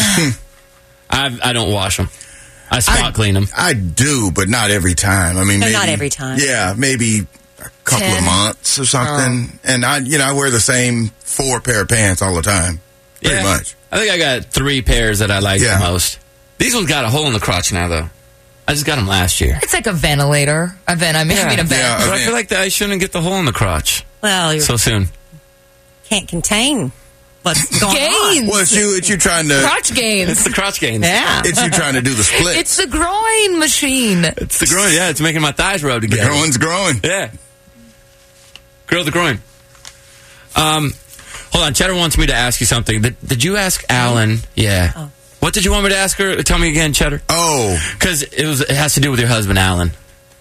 I I don't wash them. I spot I, clean them. I do, but not every time. I mean, No, maybe, not every time. Yeah, maybe a couple Ten. of months or something. And I, you know, I wear the same four pair of pants all the time, pretty Yeah. much. I think I got three pairs that I like Yeah. the most. These ones got a hole in the crotch now, though. I just got them last year. It's like a ventilator. A vent. I mean, I mean a vent. Yeah, But a I feel vent. like that I shouldn't get the hole in the crotch Well, you so soon. can't contain what's going on. Gains. Well, it's you, it's you trying to, Crotch gains. It's the crotch gains. Yeah. it's you trying to do the split. It's the groin machine. It's the groin. Yeah, it's making my thighs rub the together. groin's growing. Yeah. Grill the groin. Um, hold on. Cheddar wants me to ask you something. Did, did you ask Alan? Yeah. Oh. What did you want me to ask her? Tell me again, Cheddar. Oh. Because it was. It has to do with your husband, Alan.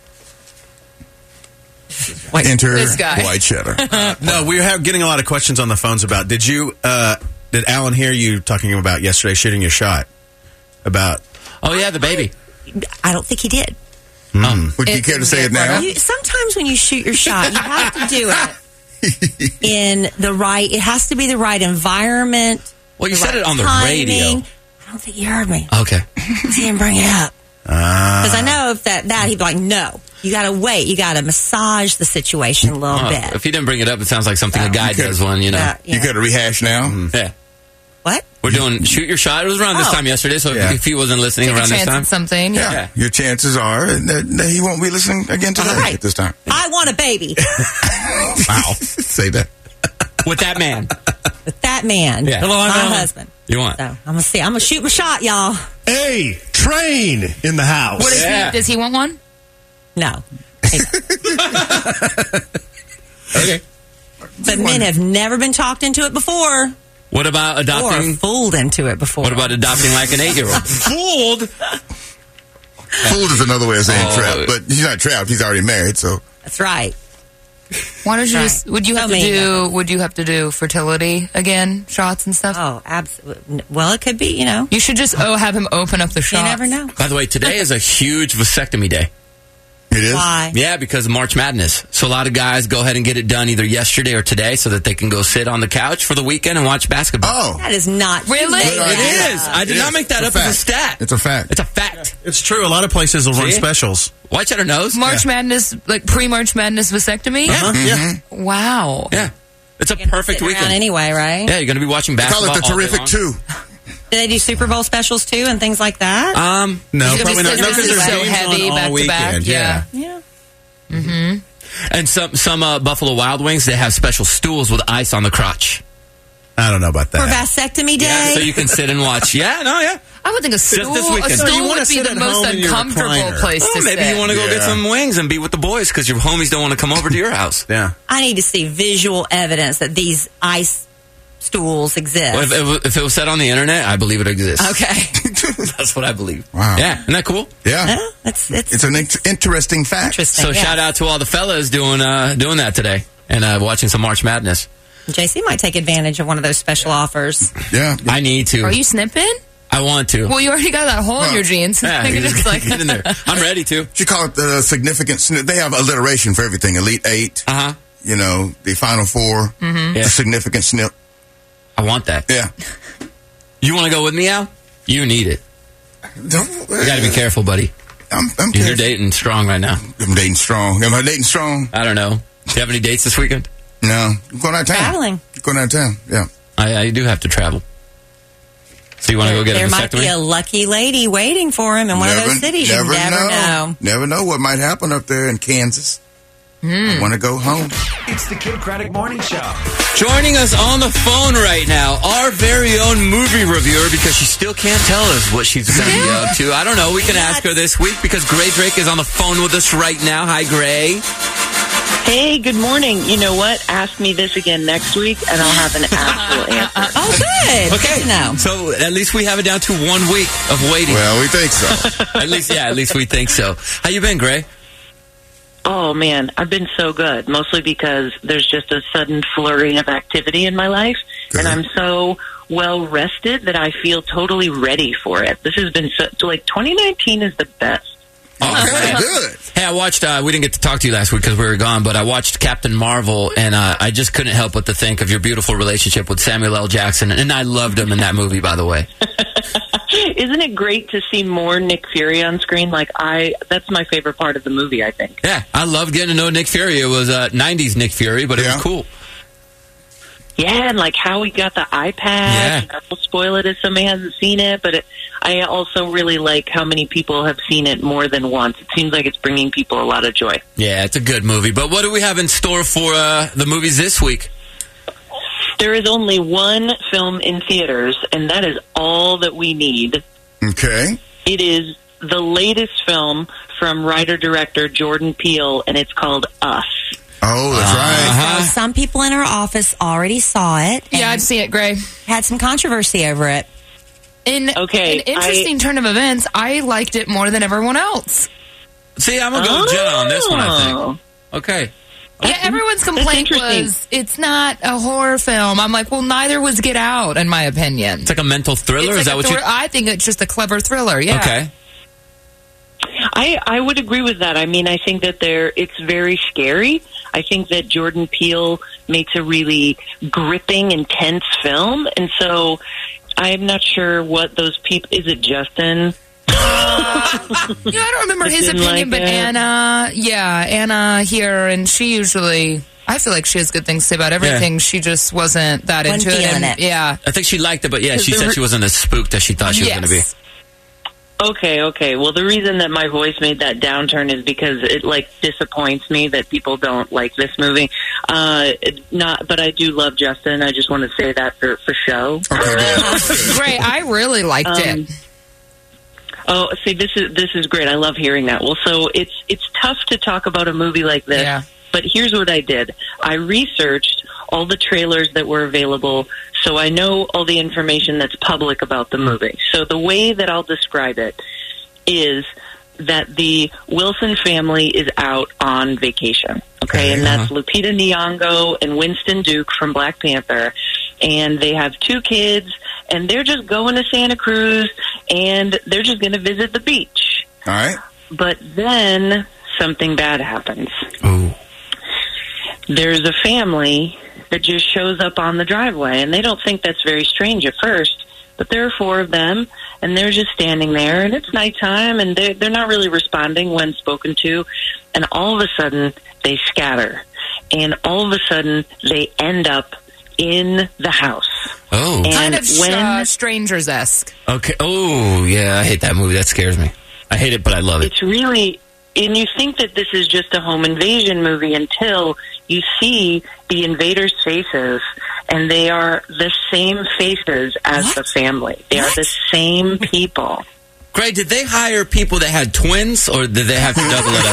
Enter This guy. white cheddar. No, we were getting a lot of questions on the phones about. Did you? Uh, did Alan hear you talking about yesterday shooting your shot? About. Oh yeah, the baby. I don't think he did. Um, Would you It care to didn't say get it now? You, sometimes when you shoot your shot, you have to do it in the right. It has to be the right environment. Well, you the said right it on the timing. radio. I don't think you heard me. Okay. He didn't bring it up. Because I know if that, that he'd be like, no, you got to wait. You got to massage the situation a little Oh, bit. if he didn't bring it up, it sounds like something a guy You could- does when you know. Yeah, You yeah. got to rehash now? Yeah. What? We're doing shoot your shot. It was around this Oh. time yesterday, so Yeah. if, if he wasn't listening Take a around this chance time, at something. Yeah. Yeah. Your chances are that, that he won't be listening again today All right. at this time. I want a baby Wow. Say that. with that man, with that man. Yeah. Hello, I'm my Alan. husband. you want? So I'm gonna see. I'm gonna shoot my shot, y'all. Hey, train in the house. What is Yeah. he, does he want one? No, Okay. but men have never been talked into it before, What about or adopting? fooled into it before. What about adopting like an eight-year-old? Fooled? Fooled is another way of saying Oh. trapped, but he's not trapped. He's already married, so. That's right. Why don't you Right. just? Would you have So to many do? Would you have to do fertility again, shots and stuff? Oh, absolutely. Well, it could be. You know, You should just oh have him open up the you shots. never know. By the way, today is a huge vasectomy day. It is? Why? Yeah, because of March Madness. So a lot of guys go ahead and get it done either yesterday or today so that they can go sit on the couch for the weekend and watch basketball. Oh. That is not Really? true. It is. I did It not is. make that It's up a as a stat. It's a fact. It's a fact. It's true. A lot of places will run See? specials. White Cheddar knows. March Madness, like pre-March Madness vasectomy? Uh-huh. Yeah. Wow. Yeah. It's a perfect Sitting around weekend. anyway, right? Yeah, you're going to be watching They call basketball. it the all day Terrific long. Two. Do they do Super Bowl specials too and things like that? Um, No, Because probably not. No, this because is there's so games heavy on back all to back. weekend. Yeah. yeah. Mm-hmm. and some some uh, Buffalo Wild Wings, they have special stools with ice on the crotch. I don't know about For that. vasectomy day? Yeah, so you can sit and watch. Yeah, no, yeah. I would think a stool, this a weekend. stool So you would wanna be sit the at most home in your uncomfortable recliner. place Oh, to maybe sit. you want to go get Yeah. some wings and be with the boys because your homies don't want to come over to your house. Yeah. I need to see visual evidence that these ice stools exist. Well, if, if, if it was said on the internet, I believe it exists. Okay. That's what I believe. Wow. Yeah, isn't that cool? Yeah. Yeah, it's, it's, It's an in- interesting fact. interesting. So yeah. shout out to all the fellas doing uh, doing that today and uh, watching some March Madness. J C might take advantage of one of those special offers. Yeah. I need to. Are you snipping? I want to. Well, you already got that hole in your jeans. Yeah, You could just like get in there. I'm ready to. You call it the significant. sni- They have alliteration for everything. Elite Eight. Uh huh. You know, the Final Four. Mhm. Yeah. The significant snip. I want that. Yeah. You want to go with me, Al? You need it. Don't, You got to be careful, buddy. I'm, I'm You're careful. dating strong right now. I'm dating strong. Am I dating strong? I don't know. Do you have any dates this weekend? No. I'm going out of town. Traveling. Going out of town. Yeah. I, I do have to travel. So you want to go get there a might be a vasectomy? lucky lady waiting for him in one of those cities. You never know. Never know what might happen up there in Kansas. I want to go home. It's the Kid Craddock Morning Show. Joining us on the phone right now, our very own movie reviewer, because she still can't tell us what she's going to be up to. I don't know. We can ask her this week because Gray Drake is on the phone with us right now. Hi, Gray. Hey, good morning. You know what? Ask me this again next week, and I'll have an actual answer. Oh, good. Okay. No. So at least we have it down to one week of waiting. Well, we think so. At least, yeah, at least we think so. How you been, Gray? Oh, man, I've been so good, mostly because there's just a sudden flurry of activity in my life, Good. and I'm so well rested that I feel totally ready for it. This has been so, like, twenty nineteen is the best. Okay, good. Hey, I watched, uh, we didn't get to talk to you last week because we were gone, but I watched Captain Marvel, and uh, I just couldn't help but to think of your beautiful relationship with Samuel L. Jackson, and I loved him in that movie, by the way. Isn't it great to see more Nick Fury on screen? Like, I, that's my favorite part of the movie, I think. Yeah, I loved getting to know Nick Fury. It was uh, nineties Nick Fury, but it Yeah. was cool. Yeah, and like how he got the iPad. Yeah. I won't spoil it if somebody hasn't seen it, but it, I also really like how many people have seen it more than once. It seems like it's bringing people a lot of joy. Yeah, it's a good movie. But what do we have in store for uh, the movies this week? There is only one film in theaters, and that is all that we need. Okay. It is the latest film from writer-director Jordan Peele, and it's called Us. Oh, that's right. So some people in our office already saw it. Yeah, I'd see it, Gray. Had some controversy over it. In Okay, an interesting turn of events, I liked it more than everyone else. See, I'm going to go with Jenna on this one, I Oh. think. Okay. Yeah, everyone's complaint interesting. was it's not a horror film. I'm like, well, neither was Get Out, in my opinion. It's like a mental thriller? It's Is like that a what thriller- you... I think it's just a clever thriller. Yeah. Okay. I, I would agree with that. I mean, I think that there it's very scary. I think that Jordan Peele makes a really gripping, intense film, and so I'm not sure what those people. Is it Justin? You know, I don't remember That his didn't opinion, like but it? Anna, yeah, Anna here, and she usually, I feel like she has good things to say about everything. She just wasn't that Wasn't into it. feeling and- it. Yeah. I think she liked it, but yeah, she Because said the she wasn't as spooked as she thought she was Yes. going to be. Okay, okay. Well, the reason that my voice made that downturn is because it like disappoints me that people don't like this movie. Uh, it- not, but I do love Justin. I just want to say that for for show. Great. I really liked Um, it. Oh, see, this is this is great. I love hearing that. Well, so it's it's tough to talk about a movie like this. Yeah. But here's what I did. I researched all the trailers that were available, so I know all the information that's public about the movie. So the way that I'll describe it is that the Wilson family is out on vacation. Okay, and that's Lupita Nyong'o and Winston Duke from Black Panther. And they have two kids, and they're just going to Santa Cruz, and they're just going to visit the beach. All right. But then something bad happens. Ooh. There's a family that just shows up on the driveway, and they don't think that's very strange at first, but there are four of them, and they're just standing there, and it's nighttime, and they're, they're not really responding when spoken to, and all of a sudden, they scatter, and all of a sudden, they end up in the house. Oh. And Kind of when, uh, Strangers-esque. Okay. Oh, yeah, I hate that movie. That scares me. I hate it, but I love it. It's really, and you think that this is just a home invasion movie until you see the invaders' faces, and they are the same faces as What? the family. They are the same people. Greg, did they hire people that had twins, or did they have to double it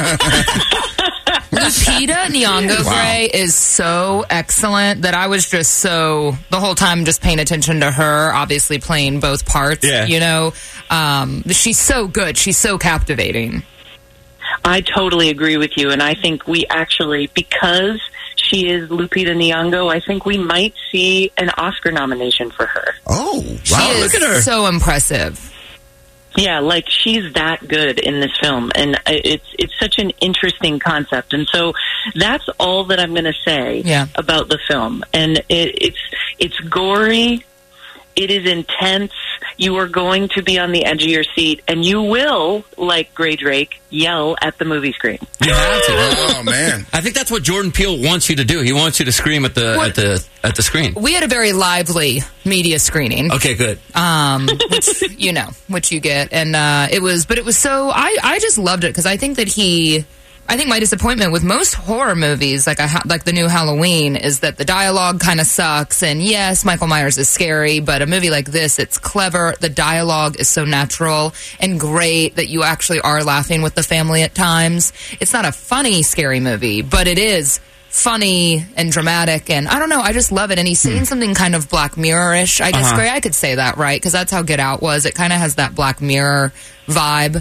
up? Lupita Nyong'o, Wow. Gray, is so excellent that I was just so, the whole time just paying attention to her, obviously playing both parts, Yeah. you know. Um, she's so good. She's so captivating. I totally agree with you, and I think we actually, because she is Lupita Nyong'o, I think we might see an Oscar nomination for her. Oh, She is so impressive. Yeah, like she's that good in this film, and it's it's such an interesting concept, and so that's all that I'm going to say Yeah. about the film. And it, it's it's gory, it is intense. You are going to be on the edge of your seat, and you will, like Gray Drake, yell at the movie screen. You have to. Oh man! I think that's what Jordan Peele wants you to do. He wants you to scream at the What? at the at the screen. We had a very lively media screening. Okay, good. Um, which, you know, which you get. And uh, it was, but it was so, I, I just loved it because I think that he, I think my disappointment with most horror movies, like I, like the new Halloween, is that the dialogue kind of sucks. And yes, Michael Myers is scary, but a movie like this, it's clever. The dialogue is so natural and great that you actually are laughing with the family at times. It's not a funny, scary movie, but it is funny and dramatic, and I don't know, I just love it. And he's saying something kind of Black Mirror-ish. I guess, Uh-huh. Gray, I could say that, right? Because that's how Get Out was. It kind of has that Black Mirror vibe.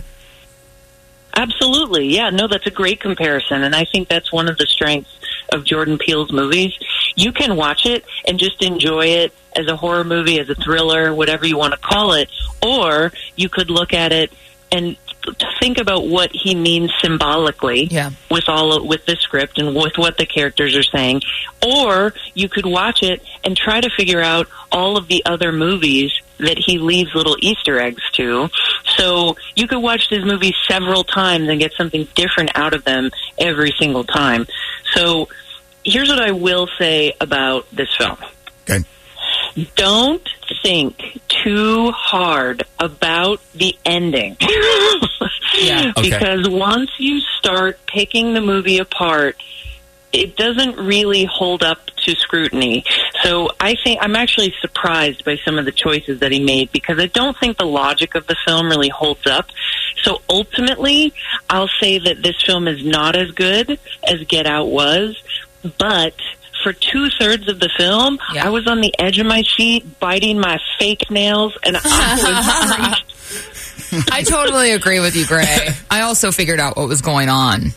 Absolutely. Yeah, no, that's a great comparison. And I think that's one of the strengths of Jordan Peele's movies. You can watch it and just enjoy it as a horror movie, as a thriller, whatever you want to call it. Or you could look at it and think about what he means symbolically yeah. with all with the script and with what the characters are saying. Or you could watch it and try to figure out all of the other movies that he leaves little Easter eggs to. So you could watch this movie several times and get something different out of them every single time. So here's what I will say about this film. Okay. Don't think too hard about the ending. Yeah. Okay. Because once you start picking the movie apart, it doesn't really hold up to scrutiny. So I think I'm actually surprised by some of the choices that he made because I don't think the logic of the film really holds up. So ultimately, I'll say that this film is not as good as Get Out was, but for two-thirds of the film, Yeah. I was on the edge of my seat, biting my fake nails, and I was I totally agree with you, Gray. I also figured out what was going on.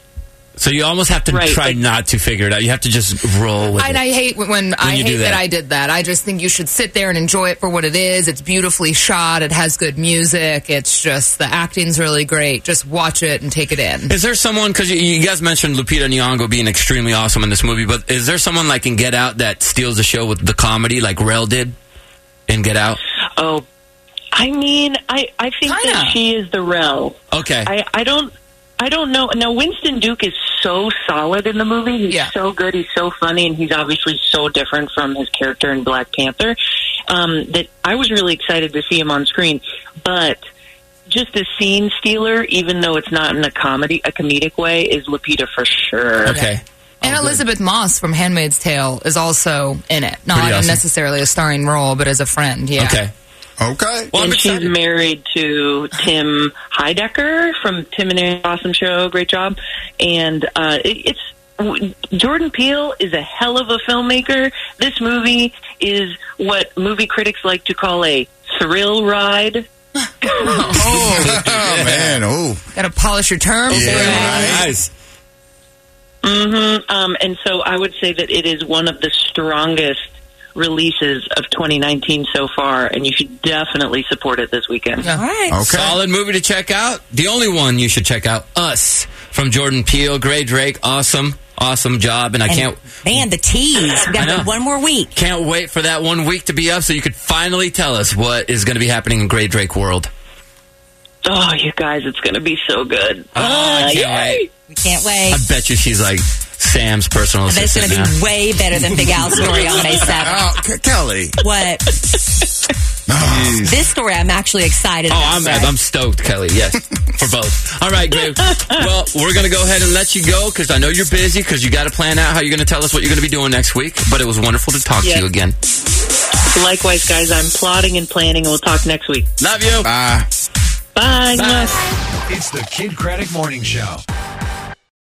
So you almost have to Right. try not to figure it out. You have to just roll with And it. I hate when, when I you hate do that. that. I did that. I just think you should sit there and enjoy it for what it is. It's beautifully shot. It has good music. It's just the acting's really great. Just watch it and take it in. Is there someone, because you, you guys mentioned Lupita Nyong'o being extremely awesome in this movie, but is there someone like in Get Out that steals the show with the comedy like Rel did in Get Out? Oh, I mean, I, I think Kinda. that she is the Rel. Okay. I, I don't I don't know. Now, Winston Duke is so solid in the movie. He's Yeah. so good. He's so funny, and he's obviously so different from his character in Black Panther um, that I was really excited to see him on screen. But just a scene stealer, even though it's not in a comedy, a comedic way, is Lupita for sure. Okay. And Elizabeth Moss from Handmaid's Tale is also in it. Not Pretty in awesome. necessarily a starring role, but as a friend. Yeah. Okay. Okay. Well, I'm And she's excited. married to Tim Heidecker from Tim and Erin's Awesome Show. Great job. And uh, it, it's Jordan Peele is a hell of a filmmaker. This movie is what movie critics like to call a thrill ride. Oh, oh man. Oh. Got to polish your terms. Yeah, Gray. right. Nice. Mm-hmm. Um, and so I would say that it is one of the strongest releases of twenty nineteen so far, and you should definitely support it this weekend. All right. Okay. Solid movie to check out. The only one you should check out, Us, from Jordan Peele. Gray Drake, awesome. Awesome job, and I And, can't... Man, the tease. We got I know. one more week. Can't wait for that one week to be up so you could finally tell us what is going to be happening in Gray Drake world. Oh, you guys, it's going to be so good. Oh, I can't yay. wait. We can't wait. I bet you she's like Sam's personal I bet it's going assistant to be now. way better than Big Al's story on May seventh. Oh, K- Kelly. What? This story I'm actually excited Oh, about. I'm, Fred. I'm stoked, Kelly. Yes, for both. All right, great. Well, we're going to go ahead and let you go because I know you're busy because you got to plan out how you're going to tell us what you're going to be doing next week. But it was wonderful to talk Yeah. to you again. Likewise, guys, I'm plotting and planning, and we'll talk next week. Love you. Bye. Bye. Bye. It's the Kid Craddock Morning Show.